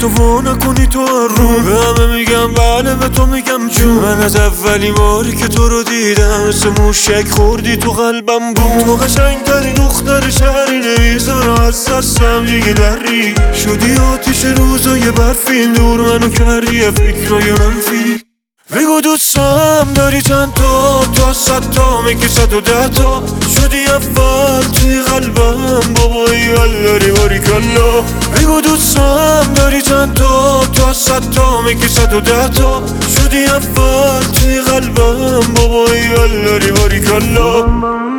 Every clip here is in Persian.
تو وا نکنی تو رو. به همه میگم بله، به تو میگم چون من از اولین باری که تو رو دیدم مثل موشک خوردی تو قلبم بود. تو قشنگترین دختر شهری، نمیذارم از دستم دیگه دری. شدی آتیش روزای برفین، دور منو کردی فکرای منفی. بگو دوستم داری چند تا 100 تا میگی 110 تا. شدی اول توی قلبم بابایی الاری باریکالله. بگو دوستم داری چند تا 100 تا میگی 110 تا. شدی اول توی قلبم بابایی الاری باریکالله.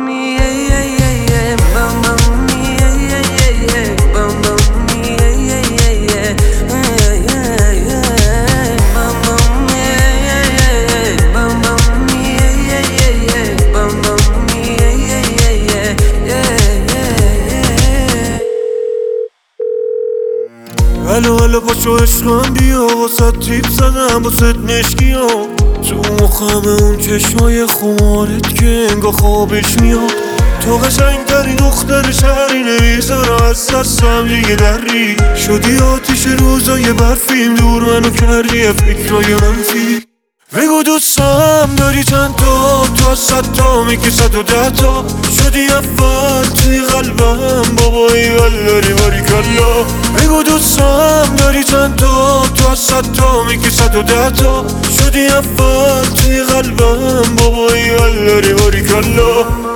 الو پاشو عشقم بیا، واسه تیپ زدم واسه مشکی ها. تو مخم اون چشمای خمارت که انگاه خوابش میاد. تو قشنگترین دختر شهری، نمیذارم از دستم دیگه دری. شدی آتیش روزای برفیم، دور منو کردی فکرای منفی. بگو دوستم داری چند تا 100 تا میگی 110 تا. شدی اول توی قلبم بابایی الاری باریکالله. بگو دوستم داری چند تا 100 تا میگی 110 تا. شدی اول توی قلبم بابایی الاری باریکالله.